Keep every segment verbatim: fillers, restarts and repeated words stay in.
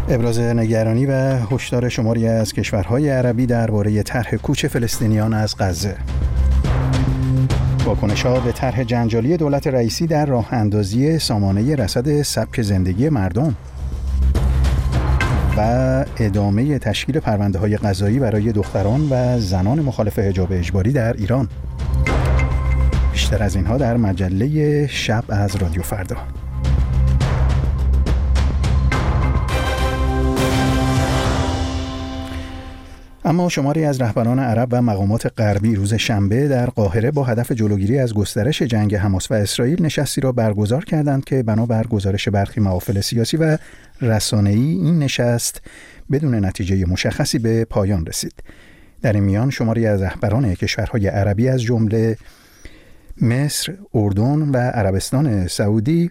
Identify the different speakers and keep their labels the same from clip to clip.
Speaker 1: ابراز نگرانی و هشدار شماری از کشورهای عربی درباره طرح کوچ فلسطینیان از غزه. واکنش‌ها به طرح جنجالی دولت رئیسی در راه اندازی سامانه رصد سبک زندگی مردم و ادامه تشکیل پرونده‌های قضایی برای دختران و زنان مخالف حجاب اجباری در ایران. بیشتر از اینها در مجله شب از رادیو فردا. اما شماری از رهبران عرب و مقامات غربی روز شنبه در قاهره با هدف جلوگیری از گسترش جنگ حماس و اسرائیل نشستی را برگزار کردند که بنابر گزارش برخی محافل سیاسی و رسانه‌ای این نشست بدون نتیجه مشخصی به پایان رسید. در این میان شماری از رهبران کشورهای عربی از جمله مصر، اردن و عربستان سعودی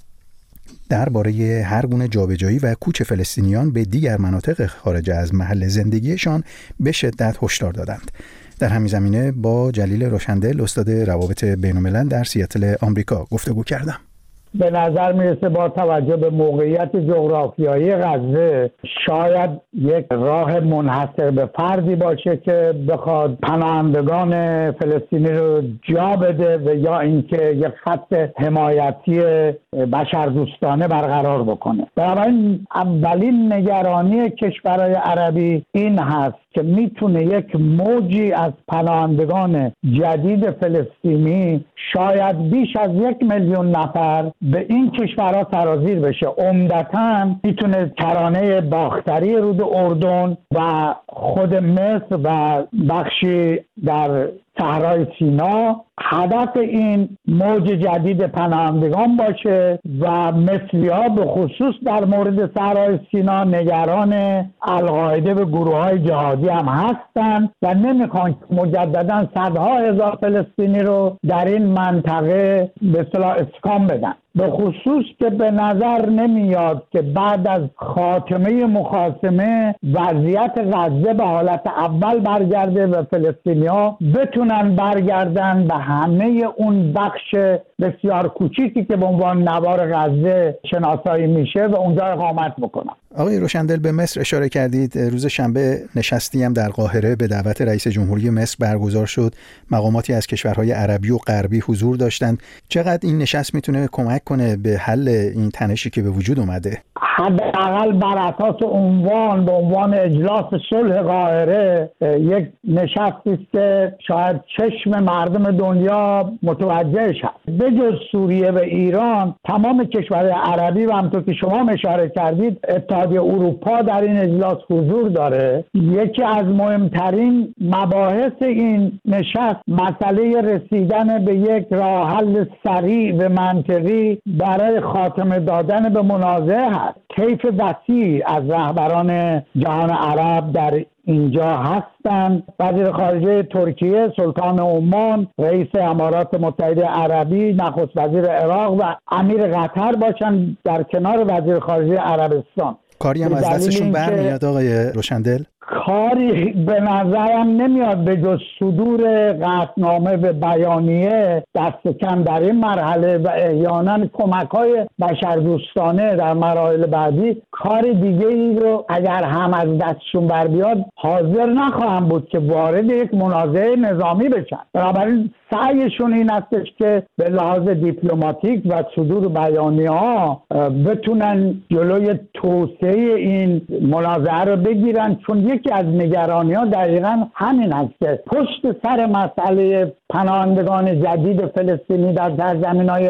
Speaker 1: درباره هر گونه جابجایی و کوچ فلسطینیان به دیگر مناطق خارج از محل زندگیشان به شدت هشدار دادند. در همین زمینه با جلیل روشندل، استاد روابط بین‌الملل در سیاتل آمریکا گفتگو کردم.
Speaker 2: به نظر میرسه با توجه به موقعیت جغرافیایی غزه شاید یک راه منحصر به فردی باشه که بخواد پناهندگان فلسطینی رو جا بده و یا اینکه یک خط حمایتی بشردوستانه برقرار بکنه. بنابراین اولین نگرانی کشورهای عربی این هست که میتونه یک موجی از پناهندگان جدید فلسطینی شاید بیش از یک میلیون نفر به این کشورها سرازیر بشه. عمدتاً میتونه کرانه باختری رود اردن و خود مصر و بخشی در صحرای سینا هدف این موج جدید پناهندگان باشه و مصری‌ها به خصوص در مورد صحرای سینا نگران القاعده و گروه‌های جهادی هم هستند و نمیخوان مجددا صدها هزار فلسطینی رو در این منطقه به اصطلاح اسکان بدن. به خصوص که به نظر نمیاد که بعد از خاتمه مخاصمه وضعیت غزه به حالت اول برگرده و فلسطینی‌ها بتونن برگردن به همه اون بخش بسیار کوچیکی که به عنوان نوار غزه شناسایی میشه و اونجا اقامت بکنن.
Speaker 1: آقای روشندل، به مصر اشاره کردید. روز شنبه نشستی هم در قاهره به دعوت رئیس جمهوری مصر برگزار شد. مقاماتی از کشورهای عربی و غربی حضور داشتند. چقدر این نشست میتونه کمک کنه به حل این تنشی که به وجود اومده؟
Speaker 2: حداقل بر اساس عنوان به عنوان اجلاس صلح قاهره یک نشستی است که شاید چشم مردم دنیا متوجهش هست. به جز سوریه و ایران تمام کشورهای عربی و همونطور که شما اشاره کردید اتحادیه اروپا در این اجلاس حضور داره. یکی از مهمترین مباحث این نشست مسئله رسیدن به یک راه حل سریع و منطقی برای خاتمه دادن به منازعه هست. طیف وسیع از رهبران جهان عرب در اینجا هستند. وزیر خارجه ترکیه، سلطان عمان، رئیس امارات متحده عربی، نخست وزیر عراق و امیر قطر باشند در کنار وزیر خارجه عربستان.
Speaker 1: کاری هم از دستشون برمیاد آقای روشندل؟
Speaker 2: کاری به نظرم نمیاد به جز صدور قطعنامه و بیانیه دست کم در این مرحله و احیانا کمک‌های بشردوستانه در مراحل بعدی. کار دیگه ای رو اگر هم از دستشون بر بیاد حاضر نخواهم بود که وارد یک منازعه نظامی بشن. بنابراین سعیشون این استش که به لحاظ دیپلماتیک و صدور بیانیه ها بتونن جلوی توسعه این منازعه رو بگیرن، چون یکی از نگرانی ها دقیقا همین است که پشت سر مسئله پناهندگان جدید فلسطینی در سرزمین‌های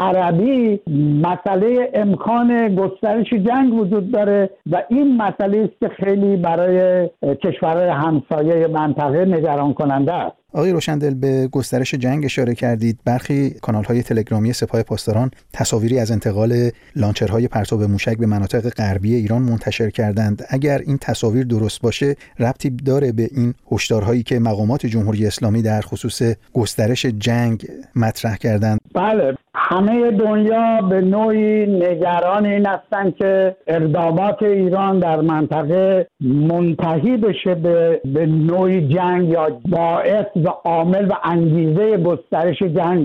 Speaker 2: عربی مسئله امکان گسترش جنگ وجود داره و این مسئله است که خیلی برای کشورهای همسایه منطقه نگران کننده است.
Speaker 1: آقای روشندل، به گسترش جنگ اشاره کردید. برخی کانال‌های تلگرامی سپاه پاسداران تصاویری از انتقال لانچرهای پرتاب موشک به مناطق غربی ایران منتشر کردند. اگر این تصاویر درست باشه، ربطی داره به این هشدارهایی که مقامات جمهوری اسلامی در خصوص گسترش جنگ مطرح کردند؟
Speaker 2: بله، همه دنیا به نوعی نگران این هستند که اقدامات ایران در منطقه منتهی بشه به, به نوعی جنگ یا باعث و عامل و انگیزه گسترش جنگ بشه.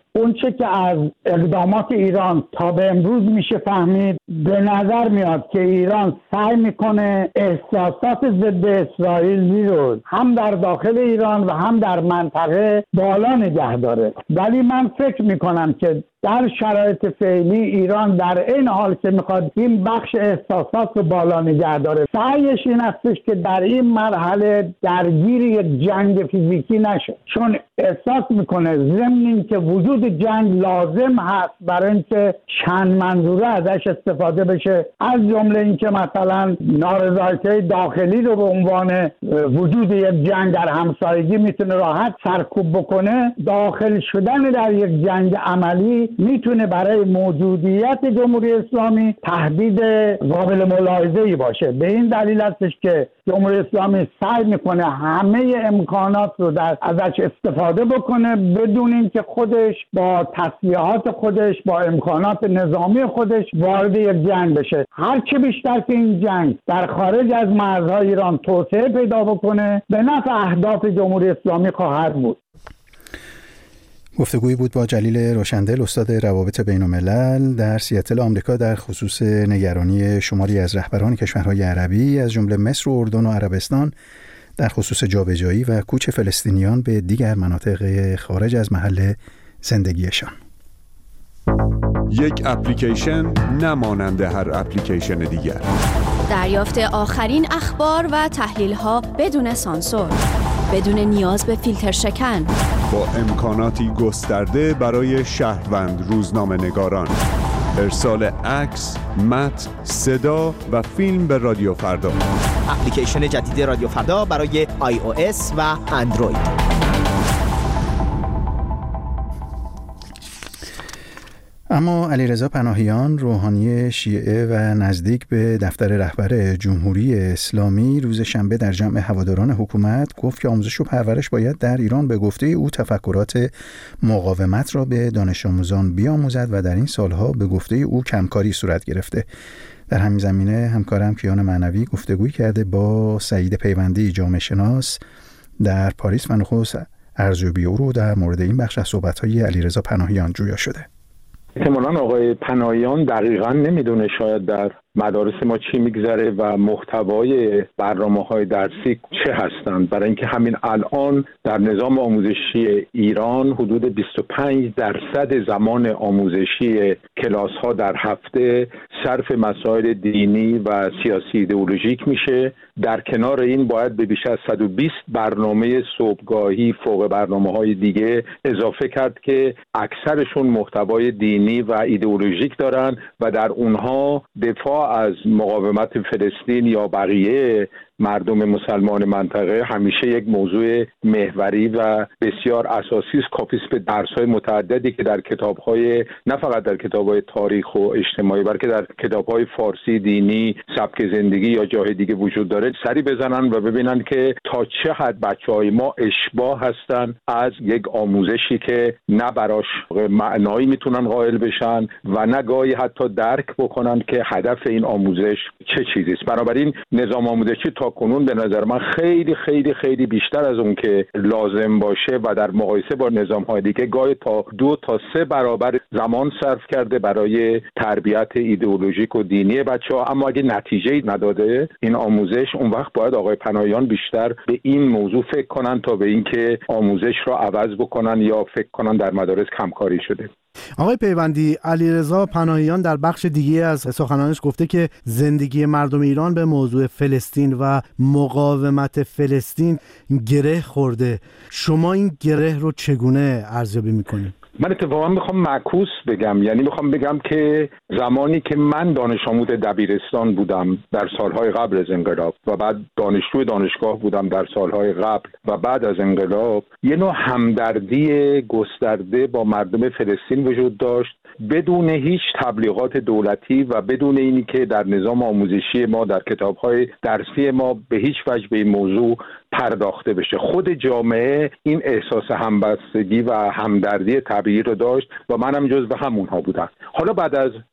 Speaker 2: اون چه که از اقدامات ایران تا به امروز میشه فهمید، به نظر میاد که ایران سعی میکنه احساسات ضد اسرائیلی رو هم در داخل ایران و هم در منطقه بالا نگه داره. ولی من فکر میکنم که در شرایط فعلی ایران در این حال که میخواد این بخش احساسات رو بالا نگه داره، سعیش این استش که در این مرحله درگیر یک جنگ فیزیکی نشه، چون احساس میکنه ضمن این که وجود جنگ لازم هست برای اینکه چند منظوره ازش استفاده بشه، از جمله اینکه مثلا نارضایتی داخلی رو به عنوان وجود یک جنگ در همسایگی میتونه راحت سرکوب بکنه، داخل شدن در یک جنگ عملی میتونه برای موجودیت جمهوری اسلامی تهدید قابل ملاحظه‌ای باشه. به این دلیل هستش که جمهوری اسلامی سعی میکنه همه امکانات رو در ازش استفاده بکنه بدون اینکه خودش با تسلیحات خودش با امکانات نظامی خودش وارد یک جنگ بشه. هر چه بیشتر که این جنگ در خارج از مرزهای ایران توسعه پیدا بکنه به نفع اهداف جمهوری اسلامی خواهد بود.
Speaker 1: گفتگویی بود با جلیل روشندل، استاد روابط بین الملل در سیاتل آمریکا، در خصوص نگرانی شماری از رهبران کشورهای عربی از جمله مصر و اردن و عربستان در خصوص جابجایی و کوچ فلسطینیان به دیگر مناطق خارج از محل زندگیشان.
Speaker 3: یک اپلیکیشن نمانند هر اپلیکیشن دیگر.
Speaker 4: دریافت آخرین اخبار و تحلیل‌ها بدون سانسور، بدون نیاز به فیلتر شکن،
Speaker 3: با امکاناتی گسترده برای شهروند روزنامه‌نگاران، ارسال عکس، متن، صدا و فیلم به رادیو فردا.
Speaker 5: اپلیکیشن جدید رادیو فردا برای آی او اس و اندروید.
Speaker 1: اما علیرضا پناهیان، روحانی شیعه و نزدیک به دفتر رهبر جمهوری اسلامی، روز شنبه در جمع هواداران حکومت گفت که آموزش و پرورش باید در ایران به گفته او تفکرات مقاومت را به دانش آموزان بیاموزد و در این سالها به گفته او کمکاری صورت گرفته. در همین زمینه همکارم کیان معنوی گفتگوی کرده با سعید پیوندی، جامعه شناس در پاریس و نخست ارزیابی او رو در مورد این بخش از صحبت‌های علیرضا پناهیان جویا شده.
Speaker 6: احتمالاً آقای پناهیان دقیقاً نمیدونه شاید در مدارس ما چی میگذره و محتوای برنامه‌های درسی چه هستند، برای اینکه همین الان در نظام آموزشی ایران حدود بیست و پنج درصد زمان آموزشی کلاس‌ها در هفته صرف مسائل دینی و سیاسی ایدئولوژیک میشه. در کنار این باید به بیش از صد و بیست برنامه صبحگاهی فوق برنامه‌های دیگه اضافه کرد که اکثرشون محتوای دینی و ایدئولوژیک دارن و در اونها دفاع از مقاومت فلسطین یا بقیه مردم مسلمان منطقه همیشه یک موضوع محوری و بسیار اساسی است. کافی است به درس‌های متعددی که در کتاب‌های نه فقط در کتاب‌های تاریخ و اجتماعی بلکه در کتاب‌های فارسی دینی، سبک زندگی یا جای دیگه وجود داره سری بزنن و ببینن که تا چه حد بچه‌های ما اشباح هستن از یک آموزشی که نه براش معنایی میتونن قائل بشن و نه گاهی حتی درک بکنن که هدف این آموزش چه چیزی است. بنابراین نظام آموزشی تا کنون به نظر من خیلی خیلی خیلی بیشتر از اون که لازم باشه و در مقایسه با نظام‌های دیگه گاهی تا دو تا سه برابر زمان صرف کرده برای تربیت ایدئولوژیک و دینی بچه‌ها. اما اگه نتیجه‌ای نداده این آموزش، اون وقت باید آقای پناهیان بیشتر به این موضوع فکر کنن تا به اینکه آموزش را عوض بکنن یا فکر کنن در مدارس کمکاری شده.
Speaker 7: آقای پیوندی، علیرضا پناهیان در بخش دیگه از سخنانش گفته که زندگی مردم ایران به موضوع فلسطین و مقاومت فلسطین گره خورده. شما این گره رو چگونه ارزیابی میکنید؟
Speaker 6: من اتفاقا میخوام معکوس بگم، یعنی میخوام بگم که زمانی که من دانش آموز دبیرستان بودم در سالهای قبل از انقلاب و بعد دانشجو دانشگاه بودم در سالهای قبل و بعد از انقلاب، یه نوع همدردی گسترده با مردم فلسطین وجود داشت بدون هیچ تبلیغات دولتی و بدون اینی که در نظام آموزشی ما در کتاب‌های درسی ما به هیچ وجه به این موضوع پرداخته بشه. خود جامعه این احساس همبستگی و همدردی طبیعی رو داشت و منم جزو همونها بودم. حالا بعد از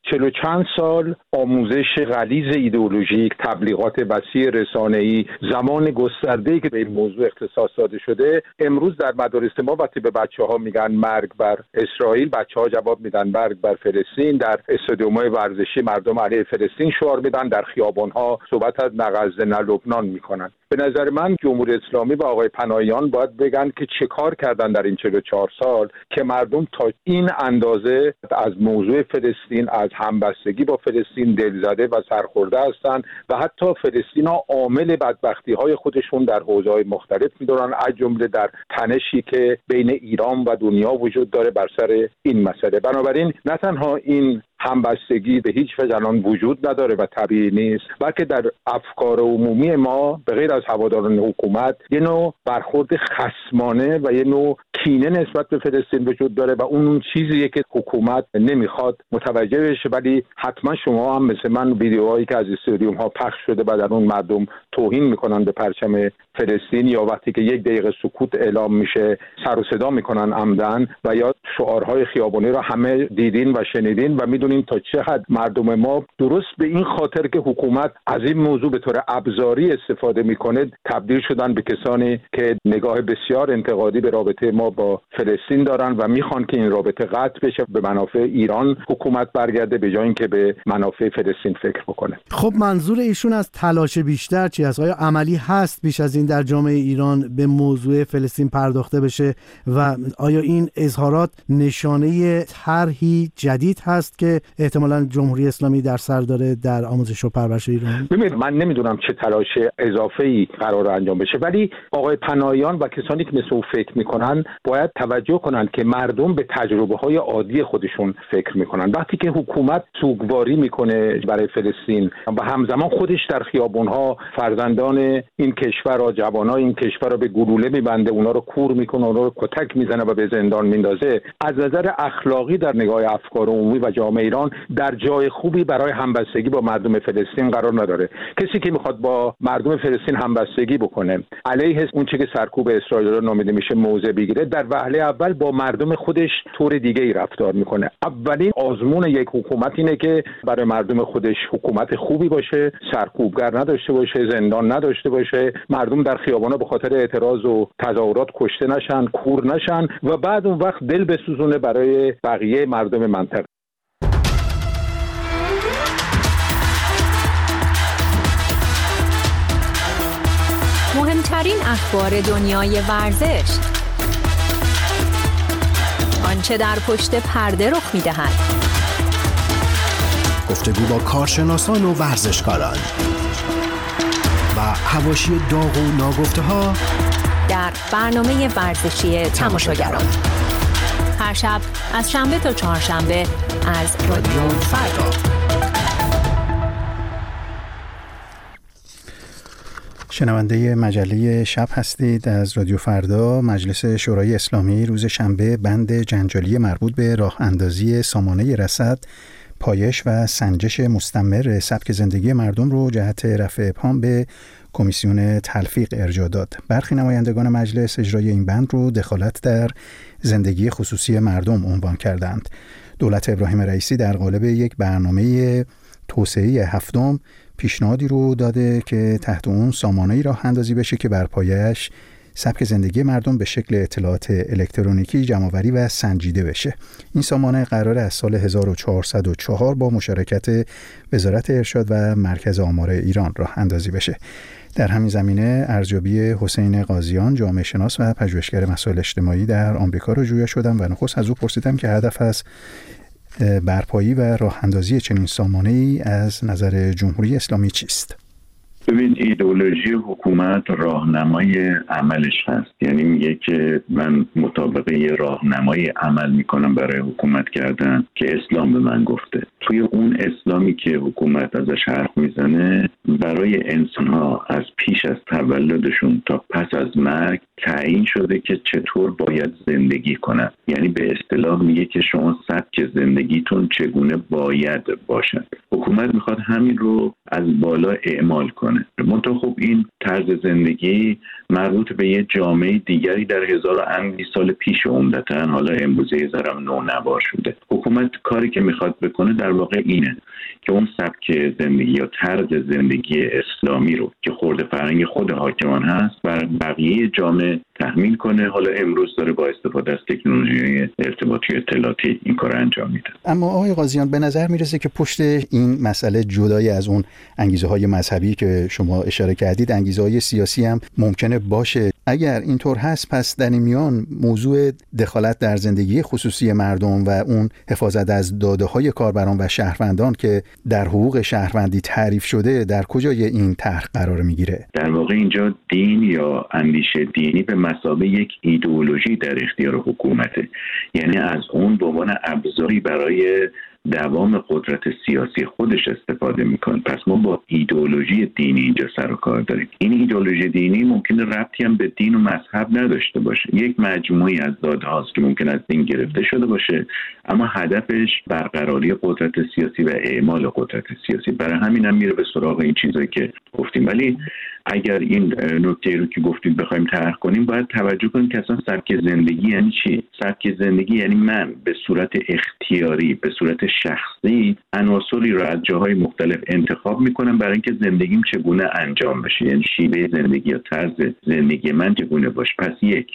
Speaker 6: چهل و چند سال آموزش غلیظ ایدئولوژیک، تبلیغات وسیع رسانه‌ای، زمان گسترده‌ای که به این موضوع اختصاص داده شده، امروز در مدارس ما وقتی به بچه‌ها میگن مرگ بر اسرائیل، بچه‌ها جواب میدن مرگ بر فلسطین. در استادیوم‌های ورزشی مردم علیه فلسطین شعار میدن، در خیابان‌ها صحبت از نه غزه نه لبنان میکنن. به نظر من جمهوری اسلامی و آقای پناهیان باید بگن که چه کار کردن در این چهل و چهار سال که مردم تا این اندازه از موضوع فلسطین، از همبستگی با فلسطین دلزده و سرخورده هستند و حتی فلسطین‌ها عامل بدبختی‌های خودشون در حوزه‌های مختلف می‌دونن، از جمله در تنشی که بین ایران و دنیا وجود داره بر سر این مسئله. بنابراین نه تنها این همبستگی به هیچ وجه الان وجود نداره و طبیعی نیست، بلکه در افکار عمومی ما به غیر از هواداران حکومت یه نوع برخورد خصمانه و یه نوع کینه نسبت به فلسطین وجود داره و اون چیزیه که حکومت نمیخواد متوجه بشه. ولی حتما شما هم مثل من ویدیوهایی که از استادیوم ها پخش شده و در اون مردم توهین میکنن به پرچم فلسطین، یا وقتی که یک دقیقه سکوت اعلام میشه سر و صدا میکنن عمدن، و یا شعارهای خیابانی رو همه دیدین و شنیدین و میدونین تا چه حد مردم ما درست به این خاطر که حکومت از این موضوع به طور ابزاری استفاده میکنه تبدیل شدن به کسانی که نگاه بسیار انتقادی به رابطه ما با فلسطین دارن و میخوان که این رابطه قطع بشه، به منافع ایران حکومت برگرده به جای اینکه به منافع فلسطین فکر بکنه.
Speaker 7: خب منظور ایشون از تلاش بیشتر چی است؟ آیا عملی هست بیش از این در جامعه ایران به موضوع فلسطین پرداخته بشه و آیا این اظهارات نشانه طرحی جدید هست که احتمالاً جمهوری اسلامی در سر داره در آموزش و پرورش ایران؟
Speaker 6: ببینید من نمیدونم چه تلاش اضافه‌ای قرار انجام بشه، ولی آقای پناهیان و کسانی که مثل او فکر میکنن باید توجه کنند که مردم به تجربه‌های عادی خودشون فکر میکنن. وقتی که حکومت سوگواری میکنه برای فلسطین و همزمان خودش در خیابون‌ها فرزندان این کشور را، جوانان این کشور را به گلوله میبنده، اونا رو کور میکنه، اونا رو کتک میزنه و به زندان میندازه، از نظر اخلاقی در نگاه افکار عمومی و جامعه ایران در جای خوبی برای همبستگی با مردم فلسطین قرار نداره. کسی که میخواد با مردم فلسطین همبستگی بکنه، علیه اون چیزی که سرکوب اسرائیل رو نامیده میشه موضع بگیره، در وهله اول با مردم خودش طور دیگه ای رفتار میکنه. اولین آزمون یک حکومت اینه که برای مردم خودش حکومت خوبی باشه، سرکوبگر نداشته باشه، زندان نداشته باشه، مردم در خیابانا به خاطر اعتراض و تظاهرات کشته نشن، کور نشن و بعد اون وقت دل بسوزونه برای بقیه مردم منطقه.
Speaker 8: مهمترین اخبار دنیای ورزش، آنچه در پشت پرده رخ می‌دهد،
Speaker 9: گفتگو با کارشناسان و ورزشکاران و حواشی داغ و ناگفته‌ها
Speaker 8: در برنامه ورزشی تماشاگران، هر شب از شنبه تا چهارشنبه از رادیو فردا.
Speaker 1: شنونده مجله شب هستید از رادیو فردا. مجلس شورای اسلامی روز شنبه بند جنجالی مربوط به راه اندازی سامانه رصد، پایش و سنجش مستمر سبک زندگی مردم رو جهت رفع ابهام به کمیسیون تلفیق ارجاع داد. برخی نمایندگان مجلس اجرای این بند رو دخالت در زندگی خصوصی مردم عنوان کردند. دولت ابراهیم رئیسی در قالب یک برنامه توسعه هفتم پیشنهادی رو داده که تحت اون سامانه‌ای راه اندازی بشه که بر پایه‌اش سبک زندگی مردم به شکل اطلاعات الکترونیکی جمع‌آوری و سنجیده بشه. این سامانه قراره از سال هزار و چهارصد و چهار با مشارکت وزارت ارشاد و مرکز آمار ایران راه اندازی بشه. در همین زمینه ارزیابی حسین قاضیان، جامعه شناس و پژوهشگر مسائل اجتماعی در آمریکا رو جویا شدم و نخست از او پرسیدم که هدف از برپایی و راه اندازی چنین سامانه‌ای از نظر جمهوری اسلامی چیست؟
Speaker 10: ببین، ایدئولوژی حکومت راهنمای عملش هست، یعنی میگه که من مطابق یه راهنمای عمل میکنم برای حکومت کردن که اسلام به من گفته. توی اون اسلامی که حکومت ازش حرف میزنه برای انسانها از پیش از تولدشون تا پس از مرگ تعیین شده که چطور باید زندگی کنن. یعنی به اصطلاح میگه که شما سبک زندگیتون چگونه باید باشد. حکومت میخواد همین رو از بالا اعمال کنه. میکنه. منتها خب این طرز زندگی مربوط به یه جامعه دیگری در هزار و اندی سال پیش عمدتاً، حالا امروزه یه ذره نونوار شده. حکومت کاری که میخواد بکنه در واقع اینه که اون سبک زندگی یا طرز زندگی اسلامی رو که خورده فرهنگ خود حاکمان هست بر بقیه جامعه تحمیل کنه. حالا امروز داره با استفاده از تکنولوژی ارتباطی اطلاعاتی این کار انجام میده.
Speaker 1: اما آقای قاضیان به نظر میرسه که پشت این مسئله جدای از اون انگیزه های مذهبی که شما اشاره کردید، انگیزه های سیاسی هم ممکنه باشه. اگر اینطور هست، پس در این میان موضوع دخالت در زندگی خصوصی مردم و اون حفاظت از داده های کاربران و شهروندان که در حقوق شهروندی تعریف شده در کجای این طرح قرار میگیره؟
Speaker 10: در واقع اینجا دین یا اندیشه دینی به مثابه یک ایدئولوژی در اختیار حکومته، یعنی از اون به عنوان ابزاری برای دوام قدرت سیاسی خودش استفاده میکنه. پس ما با ایدئولوژی دینی اینجا سر و کار داریم. این ایدئولوژی دینی ممکنه ربطی هم به دین و مذهب نداشته باشه، یک مجموعی از داده هاست که ممکن از دین گرفته شده باشه، اما هدفش برقراری قدرت سیاسی و اعمال قدرت سیاسی. برای همین هم میره به سراغ این چیزایی که گفتیم. ولی اگر این نکته رو که گفتید بخوایم طرح کنیم، باید توجه کنیم که اصلا سبک زندگی یعنی چی؟ سبک زندگی یعنی من به صورت اختیاری، به صورت شخصی عناصری رو از جاهای مختلف انتخاب میکنم برای اینکه زندگیم چگونه انجام بشه، یعنی شیوه زندگی یا طرز زندگی من چگونه باشه. پس یک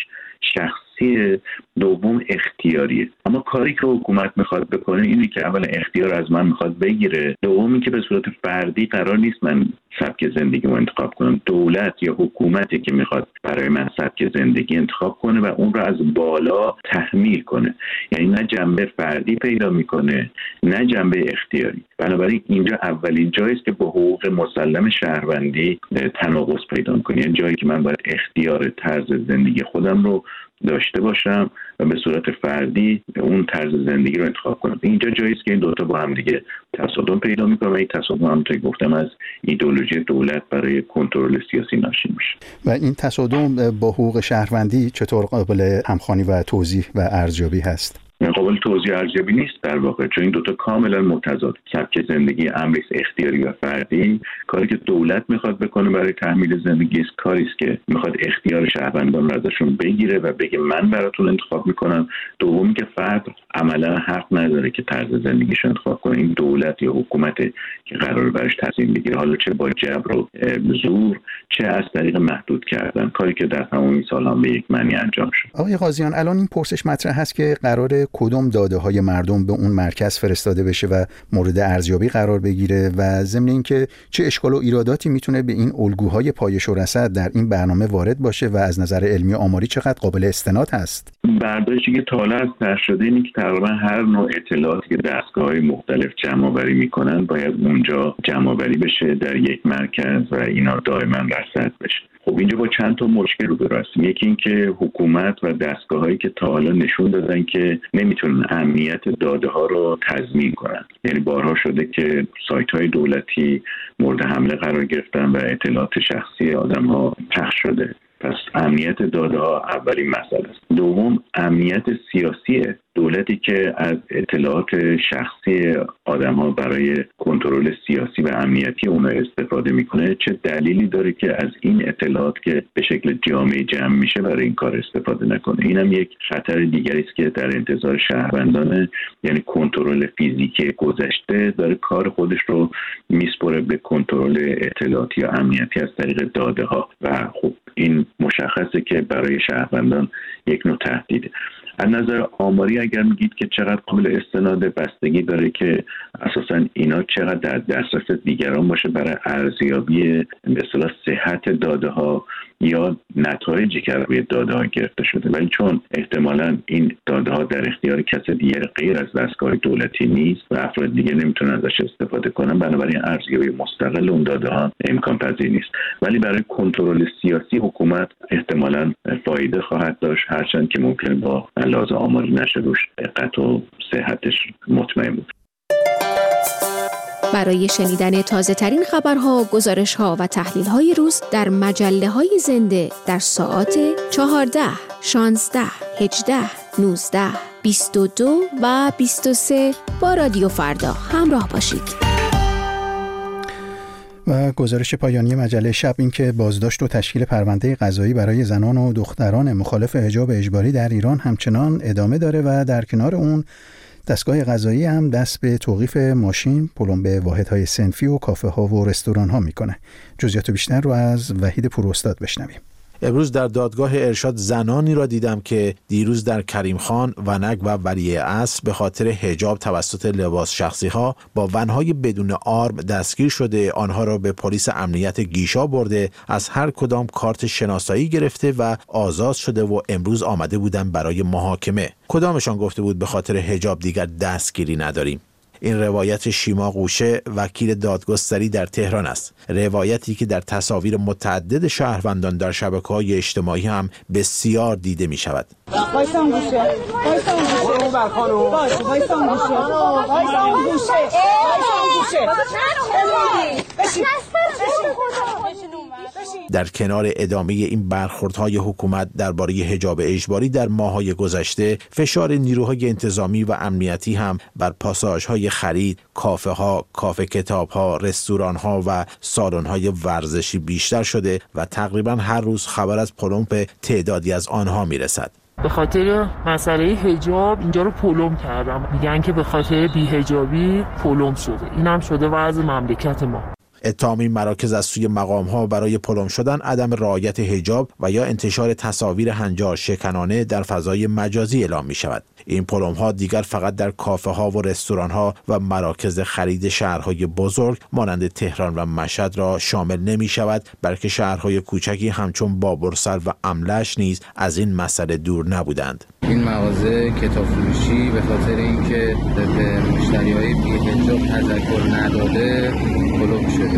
Speaker 10: شخصی، دوم اختیاریه. اما کاری که حکومت میخواد بکنه اینه که اول اختیار از من میخواد بگیره، دومی که به صورت فردی قرار نیست من سبک زندگی رو انتخاب کنم. دولت یا حکومتی که میخواد برای من سبک زندگی انتخاب کنه و اون رو از بالا تحمیل کنه، یعنی نه جنبه فردی پیدا میکنه نه جنبه اختیاری. بنابراین اینجا اولین جایی است که با حقوق مسلم شهروندی تناقض پیدا میکنه، یعنی جایی که من باید اختیار طرز زندگی خودم رو داشته باشم و به صورت فردی اون طرز زندگی رو انتخاب کنم. اینجا جایی است که این دوتا با هم دیگه تصادم پیدا میکنه و این تصادم همونطور که گفتم از ایدئولوژی دولت برای کنترل سیاسی ناشی میشه.
Speaker 1: و این تصادم با حقوق شهروندی چطور قابل همخوانی و توضیح و ارزیابی هست؟
Speaker 10: قابل توضیح ارزیابی نیست در واقع، چون این دوتا کاملا متضاد. سبک زندگی امری اختیاری و فردی، کاری که دولت میخواد بکنه برای تحمیل زندگی است کاری است که میخواد اختیار شهروندان رو ازشون بگیره و بگه من براتون انتخاب میکنم. دومی که فرد عملا حق نداره که طرز زندگیش انتخاب کنه، این دولت یا حکومت که قراره برش تصمیم بگیره، حالا چه با جبر و زور چه از طریق محدود کردن، کاری که در تمام سالها به یک معنی انجام شد.
Speaker 1: آقای قاضیان، الان این پرسش مطرح هست که قراره کدوم داده های مردم به اون مرکز فرستاده بشه و مورد ارزیابی قرار بگیره و ضمن اینکه چه اشکال و ایراداتی میتونه به این الگوهای پایش و رسد در این برنامه وارد باشه و از نظر علمی آماری چقدر قابل استناد هست.
Speaker 10: برداشتی که تا حالا از طرح شده اینه که تقریبا هر نوع اطلاعاتی که دستگاه‌های مختلف جمع‌آوری میکنن باید اونجا جمع‌آوری بشه در یک مرکز و اینا دائما رصد بشه. خب اینجا با چند تا مشکل روبرو هستیم. یکی این که حکومت و دستگاه‌هایی که تا حالا نشون دادن که نمیتونن امنیت داده ها رو تضمین کنن، یعنی بارها شده که سایت‌های دولتی مورد حمله قرار گرفتن و اطلاعات شخصی آدم‌ها پخش شده. پس امنیت داده ها اولین مسئله است. دوم امنیت سیاسی دولتی که از اطلاعات شخصی آدم ها برای کنترل سیاسی و امنیتی اون استفاده میکنه. چه دلیلی داره که از این اطلاعات که به شکل جامعه جمع میشه برای این کار استفاده نکنه؟ اینم یک خطر دیگری است که در انتظار شهروندان، یعنی کنترل فیزیکی گذشته داره کار خودش رو میسپره به کنترل اطلاعاتی یا امنیتی از طریق داده ها و خب این مشخصه که برای شهروندان یک نوع تهدیده. از نظر آماری اگر میگید که چقدر قابل استناد، بستگی داره که اساساً اینا چقدر در دسترس دیگران باشه برای ارزیابی به اصطلاح صحت داده ها یا نتایجی که روی داده ها گرفته شده. ولی چون احتمالاً این داده ها در اختیار کس دیگر غیر از دستگاه دولتی نیست و افراد دیگه نمیتونن ازش استفاده کنن، بنابراین ارزیابی مستقل اون داده ها امکان پذیر نیست. ولی برای کنترل سیاسی حکومت احتمالاً فایده خواهد داشت، هرچند که ممکن با لحاظ آماری نشه روش دقت و صحتش مطمئن بود.
Speaker 4: برای شنیدن تازه ترین خبرها، گزارش‌ها و تحلیل‌های روز در مجله‌های زنده در ساعات چهارده، شانزده، هجده، نوزده، بیست و دو و بیست و سه با رادیو فردا همراه باشید.
Speaker 1: و گزارش پایانی مجله شب این که بازداشت و تشکیل پرونده قضایی برای زنان و دختران مخالف حجاب اجباری در ایران همچنان ادامه داره و در کنار اون دستگاه قضایی هم دست به توقیف ماشین، پلمب واحدهای صنفی و کافه ها و رستوران ها میکنه. جزئیات بیشتر رو از وحید پوراستاد بشنویم.
Speaker 11: امروز در دادگاه ارشاد زنانی را دیدم که دیروز در کریم خان، ونک و ولیعصر عصر به خاطر حجاب توسط لباس شخصی ها با ونهای بدون آرم دستگیر شده، آنها را به پلیس امنیت گیشا برده، از هر کدام کارت شناسایی گرفته و آزاد شده و امروز آمده بودن برای محاکمه. کدامشان گفته بود به خاطر حجاب دیگر دستگیری نداریم؟ این روایت شیما قوشه وکیل دادگستری در تهران است. روایتی که در تصاویر متعدد شهروندان در شبکه‌های اجتماعی هم بسیار دیده می شود.
Speaker 12: وایسا اون گوشه وایسا اون گوشه اون بر خانم وایسا وایسا اون گوشه وایسا اون گوشه وایسا اون گوشه.
Speaker 11: در کنار ادامه این برخوردهای حکومت درباره حجاب اجباری در ماه‌های گذشته، فشار نیروهای انتظامی و امنیتی هم بر پاساژهای خرید، کافه‌ها، کافه کتاب‌ها، رستوران‌ها و سالن‌های ورزشی بیشتر شده و تقریباً هر روز خبر از پلمپ تعدادی از آنها میرسد.
Speaker 13: به خاطر مسئله حجاب اینجا رو پلم کردم. میگن که به خاطر بی‌حجابی پلم شده. اینم شده وضع مملکت ما.
Speaker 11: اتهام این مراکز از سوی مقام‌ها برای پلم شدن عدم رعایت حجاب و یا انتشار تصاویر هنجار شکنانه در فضای مجازی اعلام می شود. این پلم‌ها دیگر فقط در کافه‌ها و رستوران‌ها و مراکز خرید شهرهای بزرگ مانند تهران و مشهد را شامل نمی شود، بلکه شهرهای کوچکی همچون بابرسر و املش نیز از این مسئله دور نبودند.
Speaker 14: این مغازه کتاب فروشی به خاطر اینکه به مشتری‌های بی‌حجاب تذکر نداده پلم شده.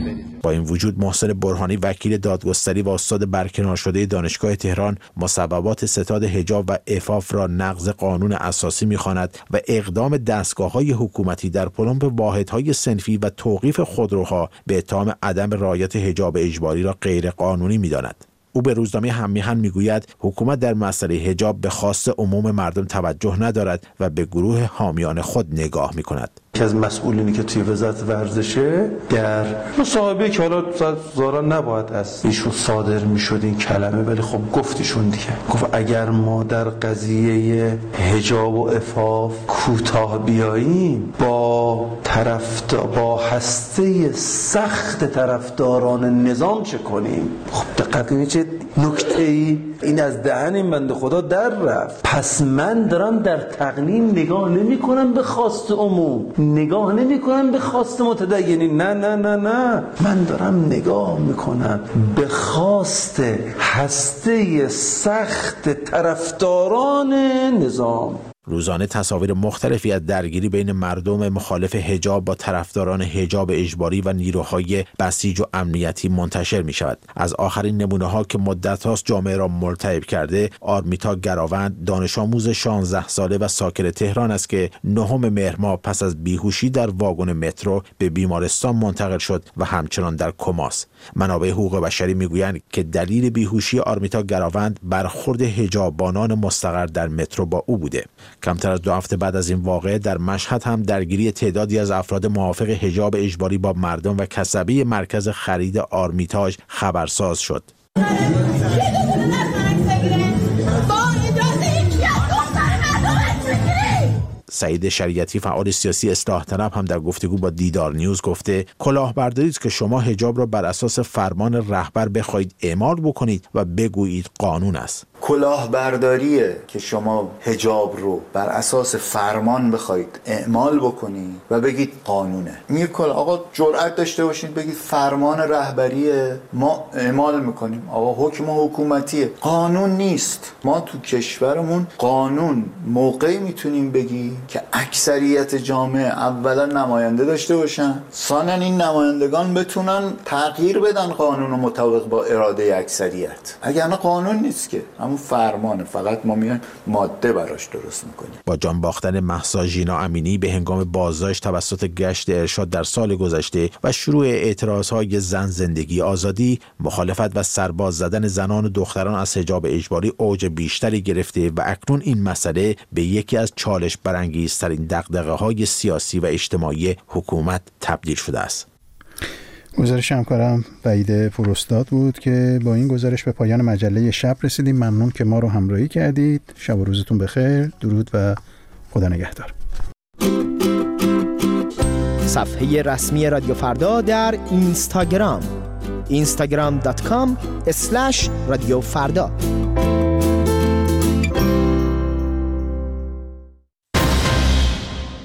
Speaker 11: با این وجود محسن برهانی وکیل دادگستری و استاد برکنار شده دانشگاه تهران مسببات ستاد حجاب و عفاف را نقض قانون اساسی می‌خواند و اقدام دستگاه‌های حکومتی در پلمپ واحدهای صنفی و توقیف خودروها به اتهام عدم رعایت حجاب اجباری را غیر قانونی می‌داند. او به روزنامه هممیهن میگوید حکومت در مسئله حجاب به خواست عموم مردم توجه ندارد و به گروه حامیان خود نگاه میکند.
Speaker 15: که از مسئولینی که توی وزارت ورزشه در مصاحبه که حالا ظاهرا نباید از ایشون صادر میشد این کلمه، ولی خب گفتیشون دیگه، گفت اگر ما در قضیه حجاب و عفاف کوتاه بیاییم با طرفدار با هسته سخت طرفداران نظام چه کنیم؟ خب دقت کنید چه نکته‌ای این از دهن این بنده خدا در رفت. پس من دارم در تقنین نگاه نمی کنم به خواست عموم، نگاه نمی کنم به خواست متدینین، نه نه نه نه من دارم نگاه میکنم به خواست هسته سخت طرفداران نظام.
Speaker 11: روزانه تصاویر مختلفی از درگیری بین مردم مخالف حجاب با طرفداران حجاب اجباری و نیروهای بسیج و امنیتی منتشر می شود. از آخرین نمونه ها که مدت هاست جامعه را مرتعب کرده، آرمیتا گراوند دانش آموز شانزده ساله و ساکن تهران است که نهم مهر ماه پس از بیهوشی در واگن مترو به بیمارستان منتقل شد و همچنان در کماست. منابع حقوق بشری میگویند که دلیل بیهوشی آرمیتا گراوند برخورد حجاببانان مستقر در مترو با او بوده. کمتر از دو هفته بعد از این واقعه در مشهد هم درگیری تعدادی از افراد موافق حجاب اجباری با مردم و کسبه مرکز خرید آرمیتاژ خبرساز شد. سعید شریعتی فعال سیاسی اصلاح طلب هم در گفتگو با دیدار نیوز گفته کلاهبرداری است که شما حجاب را بر اساس فرمان رهبر بخواهید اعمال بکنید و بگویید قانون است.
Speaker 16: کلاهبرداریه که شما حجاب رو بر اساس فرمان بخواید اعمال بکنید و بگید قانونه. میگه کلا آقا جرأت داشته باشید بگید فرمان رهبریه ما اعمال میکنیم، آقا حکم حکومتیه، قانون نیست. ما تو کشورمون قانون موقعی میتونیم بگیم که اکثریت جامعه اولا نماینده داشته باشن، ثانیا این نمایندگان بتونن تغییر بدن قانون رو مطابق با اراده اکثریت. اگر نه قانون نیست که همون فرمانه، فقط ما میان ماده براش درست میکنیم.
Speaker 11: با جان باختن مهسا ژینا امینی به هنگام بازداشت توسط گشت ارشاد در سال گذشته و شروع اعتراضهای زن زندگی آزادی، مخالفت و سرباز زدن زنان و دختران از حجاب اجباری اوج بیشتری گرفته و اکنون این مسئله به یکی از چالش برانگیزترین دغدغه‌های سیاسی و اجتماعی حکومت تبدیل شده است.
Speaker 1: گزارش همکارم وحید پوراستاد بود که با این گزارش به پایان مجله شب رسیدیم. ممنون که ما رو همراهی کردید. شب و روزتون بخیر. درود و خدا نگهدار.
Speaker 5: صفحه رسمی رادیو فردا در اینستاگرام اینستاگرام دات کام اسلش رادیو فردا.